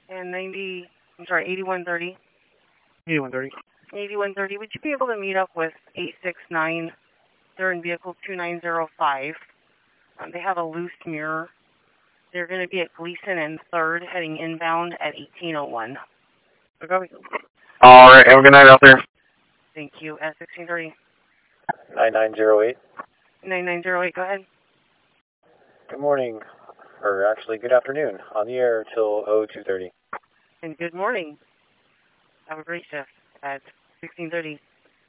And 8130. 8130. 8130, would you be able to meet up with 869? They're in vehicle 2905. They have a loose mirror. They're going to be at Gleason and 3rd, heading inbound at 1801. Okay. All right. Have a good night out there. Thank you. At 1630. 9908. 9908, go ahead. Good morning, or actually good afternoon. On the air till 0230. And good morning. Have a great shift at 1630.